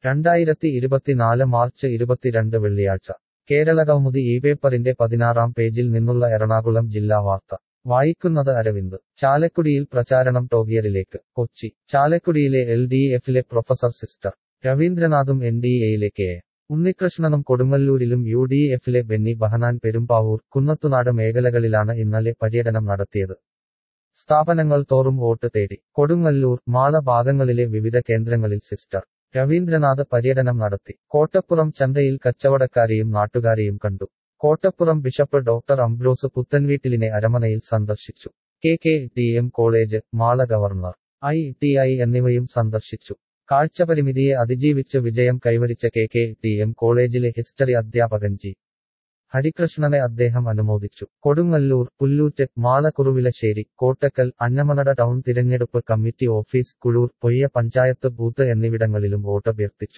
2024 March 22 വെള്ളിയാഴ്ച കേരളകൗമുദി ഈ പേപ്പറിന്റെ 16-ാം പേജിൽ നിന്നുള്ള എറണാകുളം ജില്ലാ വാർത്ത വായിക്കുന്നത് അരവിന്ദ്. ചാലക്കുടിയിൽ പ്രചാരണം ടോഗിയറിലേക്ക്. കൊച്ചി. ചാലക്കുടിയിലെ LDFിലെ പ്രൊഫസർ സിസ്റ്റർ രവീന്ദ്രനാഥും NDAയിലെ കെ. ഉണ്ണികൃഷ്ണനും കൊടുങ്ങല്ലൂരിലും UDFിലെ ബെന്നി ബഹനാൻ പെരുമ്പാവൂർ, കുന്നത്തുനാട് മേഖലകളിലാണ് ഇന്നലെ പര്യടനം നടത്തിയത്. സ്ഥാപനങ്ങൾ തോറും വോട്ട് തേടി. കൊടുങ്ങല്ലൂർ, മാള ഭാഗങ്ങളിലെ വിവിധ കേന്ദ്രങ്ങളിൽ സിസ്റ്റർ രവീന്ദ്രനാഥ് പര്യടനം നടത്തി. കോട്ടപ്പുറം ചന്തയിൽ കച്ചവടക്കാരെയും നാട്ടുകാരെയും കണ്ടു. കോട്ടപ്പുറം ബിഷപ്പ് ഡോക്ടർ അംബ്രോസ് പുത്തൻവീട്ടിലിനെ അരമനയിൽ സന്ദർശിച്ചു. KKTM college, Mala governor ITI എന്നിവയും സന്ദർശിച്ചു. കാഴ്ചപരിമിതിയെ അതിജീവിച്ച് വിജയം കൈവരിച്ച KKTM കോളേജിലെ ഹിസ്റ്ററി അധ്യാപകൻ G. ഹരികൃഷ്ണനെ അദ്ദേഹം അനുമോദിച്ചു. കൊടുങ്ങല്ലൂർ, പുല്ലൂറ്റ്, മാള കുറുവിലശ്ശേരി, കോട്ടക്കൽ, അന്നമനട ടൗൺ തിരഞ്ഞെടുപ്പ് committee office, Kuzhur, Poyya panchayat booth എന്നിവിടങ്ങളിലും വോട്ടഭ്യർത്ഥിച്ചു.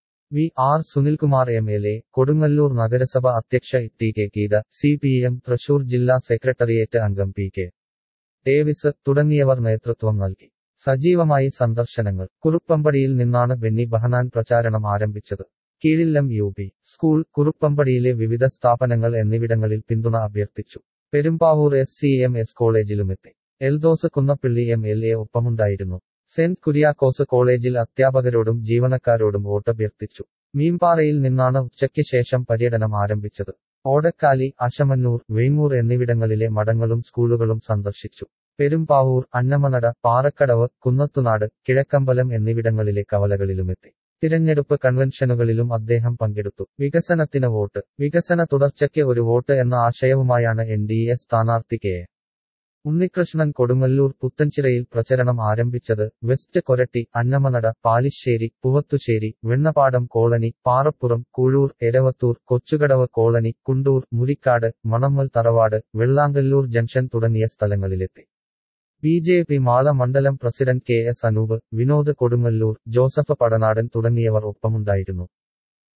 VR സുനിൽകുമാർ MLA, കൊടുങ്ങല്ലൂർ നഗരസഭ അധ്യക്ഷ TK ഗീത, CPM തൃശൂർ ജില്ലാ സെക്രട്ടേറിയറ്റ് അംഗം PK ഡേവിസ് തുടങ്ങിയവർ നേതൃത്വം നൽകി. സജീവമായി സന്ദർശനങ്ങൾ. കുറുപ്പമ്പടിയിൽ നിന്നാണ് ബെന്നി ബഹനാൻ പ്രചാരണം ആരംഭിച്ചത്. കീഴില്ലം UP സ്കൂൾ, കുറുപ്പമ്പടിയിലെ വിവിധ സ്ഥാപനങ്ങൾ എന്നിവിടങ്ങളിൽ പിന്തുണ അഭ്യർത്ഥിച്ചു. പെരുമ്പാവൂർ SCMS കോളേജിലുമെത്തി. എൽദോസ് കുന്നപ്പിള്ളി MLA ഒപ്പമുണ്ടായിരുന്നു. സെന്റ് കുര്യാക്കോസ് കോളേജിൽ അധ്യാപകരോടും ജീവനക്കാരോടും വോട്ടഭ്യർത്ഥിച്ചു. മീമ്പാറയിൽ നിന്നാണ് ഉച്ചയ്ക്ക് ശേഷം പര്യടനം ആരംഭിച്ചത്. ഓടക്കാലി, അശമന്നൂർ, വെയ്മൂർ എന്നിവിടങ്ങളിലെ മഠങ്ങളും സ്കൂളുകളും സന്ദർശിച്ചു. പെരുമ്പാവൂർ, അന്നമനട, പാറക്കടവ്, കുന്നത്തുനാട്, കിഴക്കമ്പലം എന്നിവിടങ്ങളിലെ കവലകളിലുമെത്തി. തിരഞ്ഞെടുപ്പ് കൺവെൻഷനുകളിലും അദ്ദേഹം പങ്കെടുത്തു. വികസനത്തിന് വോട്ട്. വികസന തുടർച്ചയ്ക്ക് ഒരു വോട്ട് എന്ന ആശയവുമായാണ് NDA സ്ഥാനാർത്ഥി കെ. ഉണ്ണികൃഷ്ണൻ കൊടുങ്ങല്ലൂർ പുത്തൻചിറയിൽ പ്രചരണം ആരംഭിച്ചത്. West Koratty, Annamanada, Palissery, Poovathussery, Vennappadam colony, Parappuram, Kuzhur, Eravathur, Kochukadavu colony, Kundur, Murikkad, Manammal തറവാട്, വെള്ളാങ്കല്ലൂർ ജംഗ്ഷൻ തുടങ്ങിയ സ്ഥലങ്ങളിലെത്തി. BJP മാള മണ്ഡലം പ്രസിഡന്റ് KS അനൂപ്, വിനോദ് കൊടുങ്ങല്ലൂർ, ജോസഫ് പടനാടൻ തുടങ്ങിയവർ ഒപ്പമുണ്ടായിരുന്നു.